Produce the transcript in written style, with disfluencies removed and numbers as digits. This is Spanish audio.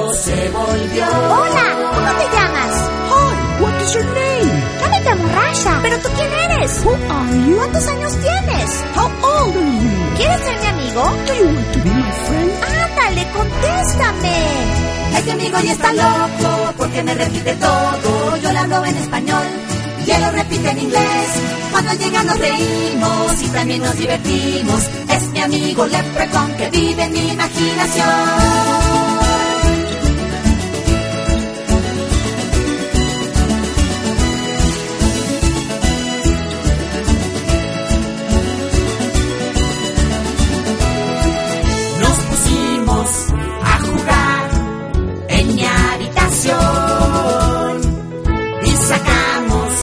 loco se volvió. Hola, ¿cómo te llamas? Hi, what is your name? Yo me llamo Rasha. ¿Pero tú quién eres? Who are you? ¿Cuántos años tienes? How old are you? ¿Quieres ser mi amigo? Do you want to be my friend? Ándale, contéstame. Este amigo ya está loco porque me repite todo. Yo le hablo en español y él lo repite en inglés. Cuando llega nos reímos y también nos divertimos. Es mi amigo Leprechaun que vive en mi imaginación.